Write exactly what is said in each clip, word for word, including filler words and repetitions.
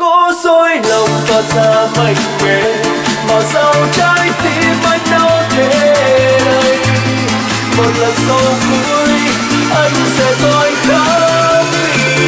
cố dối lòng tỏ ra mạnh mẽ, mà sao trái tim anh đau thế này. Một lần sau cuối anh sẽ tôi khóc vì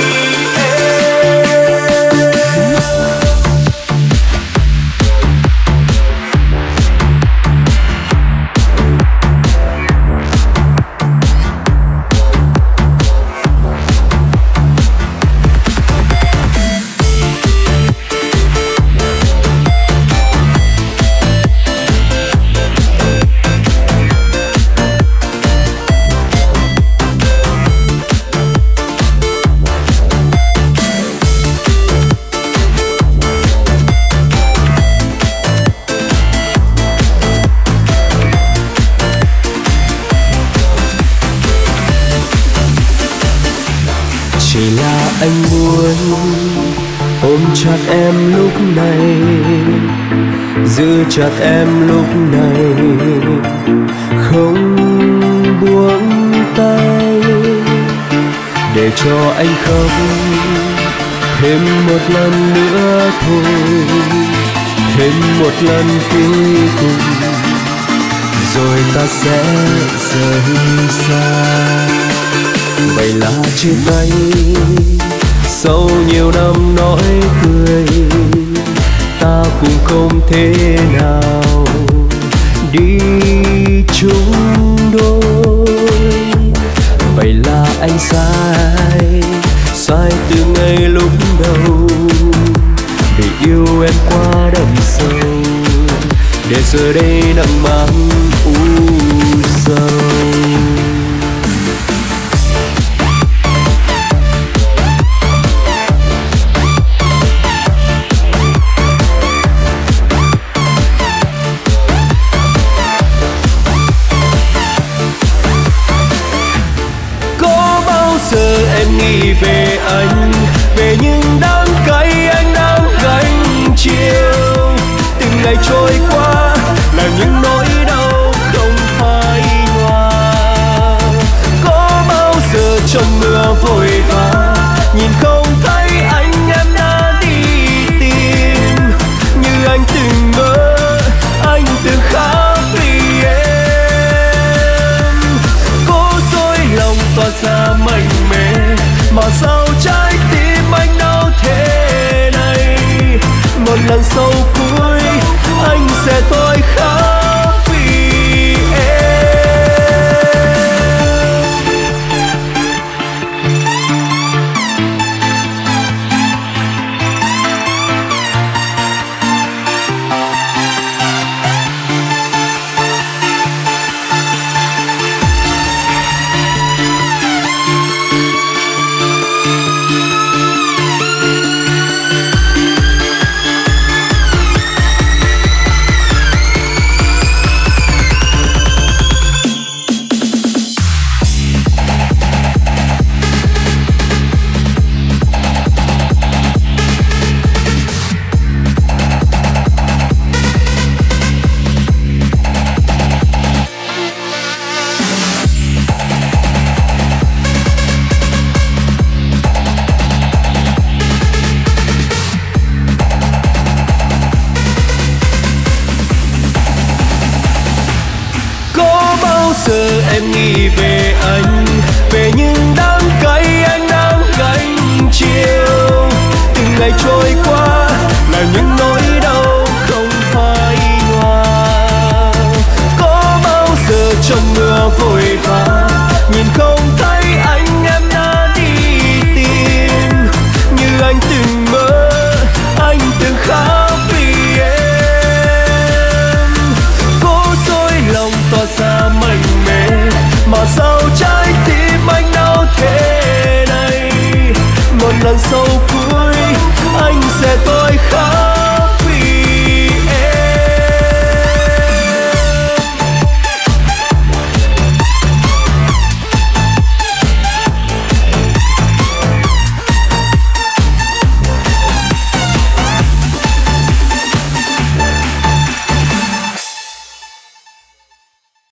chỉ là anh muốn ôm chặt em lúc này, giữ chặt em lúc này, không buông tay, để cho anh khóc thêm một lần nữa thôi, thêm một lần cuối cùng, rồi ta sẽ rời xa. Vậy là chia tay sau nhiều năm nói cười, ta cũng không thể nào đi chung đôi. Vậy là anh sai, sai từ ngay lúc đầu, để yêu em quá đậm sâu, để giờ đây nặng mang u sầu. Giờ em nghĩ về anh, về những đắng cay anh đang gánh chịu. Từng ngày trôi qua là những nỗi đau không phai nhòa. Có bao giờ trong mưa vội vã, nhìn không thấy anh em đã đi tìm. Như anh từng mơ, anh từng khóc vì em. Cố dối lòng tỏ ra mạnh mẽ, mà sao trái tim anh đau thế này. Một lần sau cuối anh sẽ tôi khóc vì em. Giờ em nghĩ về anh, về những đắng cay anh đang gánh chịu. Từng ngày trôi